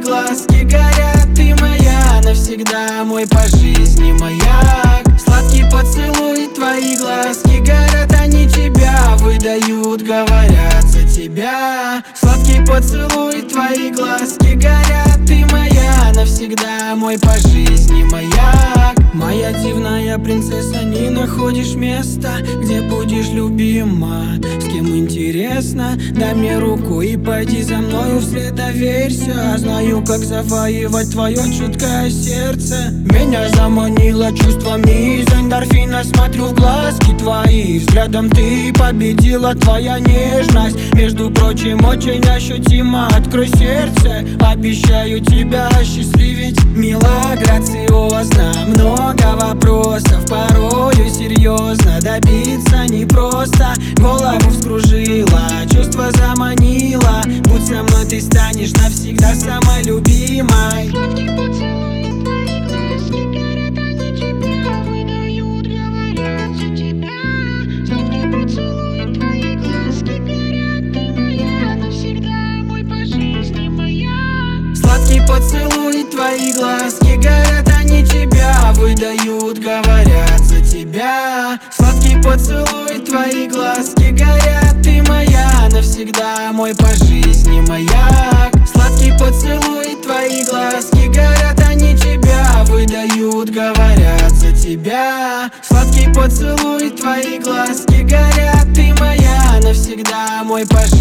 глазки горят, ты моя навсегда, мой по жизни маяк. Сладкий поцелуй, твои глазки горят, они тебя выдают, говорят за тебя. Сладкий поцелуй, твои глазки горят, ты моя навсегда, мой по жизни маяк. Моя дивная принцесса, не находишь места, где будешь любима, с кем интересно. Дай мне руку и пойди за мною вслед, доверься. Знаю, как завоевать твое чуткое сердце. Меня заманило чувствами из эндорфина. Смотрю в глазки твои, взглядом ты победила, твоя нежность, между прочим, очень ощутимо. Открой сердце, обещаю тебя осчастливить. Мило, грациозно, много вопросов, порою серьезно. Добиться непросто, голову вскружила, чувство заманило. Будь со мной, ты станешь навсегда самой любимой. Сладкий поцелуй, твои глазки горят, они тебя выдают, говорят за тебя. Сладкий поцелуй, твои глазки горят, ты моя навсегда, мой по жизни моя. Сладкий поцелуй, твои глазки горят, они тебя выдают, говорят за тебя. Сладкий поцелуй, твои глазки горят, ты моя навсегда, мой по жизни маяк. Сладкий поцелуй, твои глазки горят, они тебя выдают, говорят за тебя. Сладкий поцелуй, твои глазки горят, ты моя навсегда, мой по